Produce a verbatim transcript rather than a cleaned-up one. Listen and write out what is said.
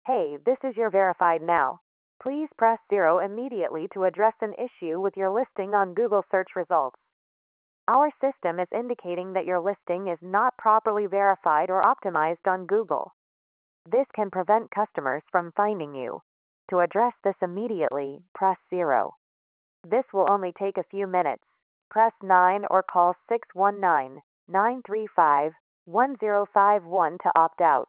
Hey, this is your verified now. Please press zero immediately to address an issue with your listing on Google search results. Our system is indicating that your listing is not properly verified or optimized on Google. This can prevent customers from finding you. To address this immediately, press zero. This will only take a few minutes. Press nine or call six one nine, nine three five, one zero five one to opt out.